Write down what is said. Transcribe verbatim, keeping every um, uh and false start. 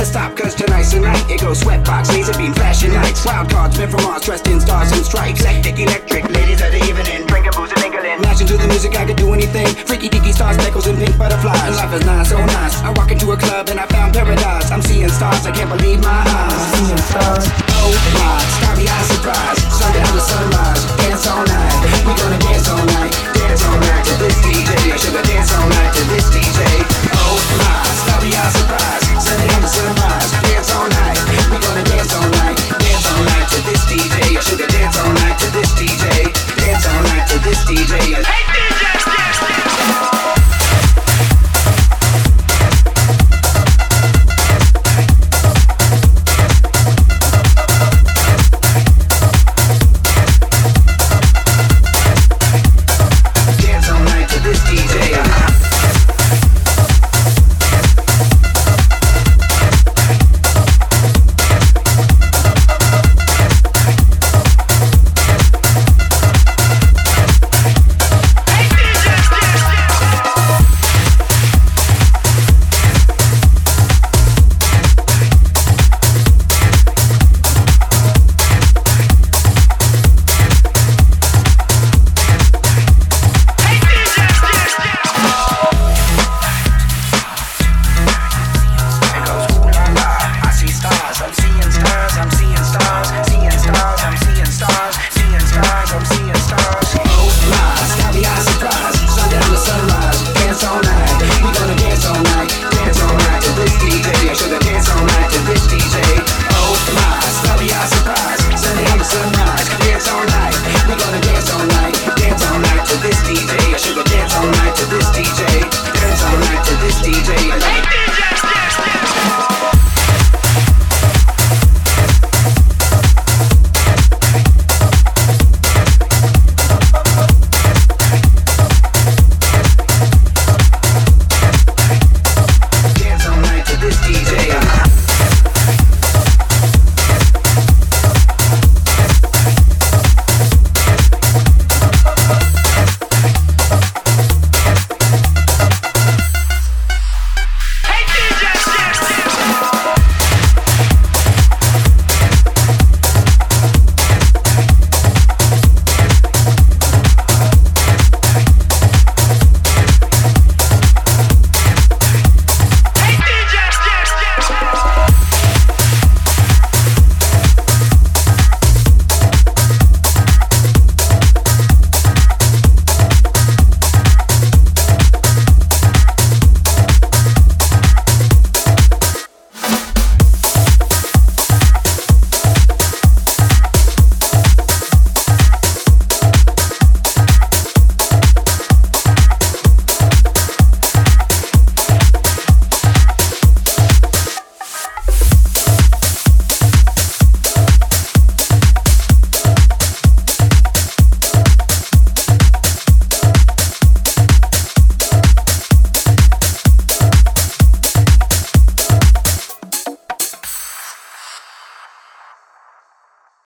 to stop, cause tonight's the night. It goes sweatbox, laser beam, flashing lights. Wild cards, men from Mars, dressed in stars and stripes. Eclectic, electric, ladies of the evening. Drinking booze and mingling. Matching to the music, I could do anything. Freaky deaky stars, speckles, and pink butterflies. Life is nice, so nice. I walk into a club and I found paradise. I'm seeing stars, I can't believe my eyes. Seeing stars. Oh my, starry eyed surprise. Sundown to sunrise, dance all night. We gonna dance.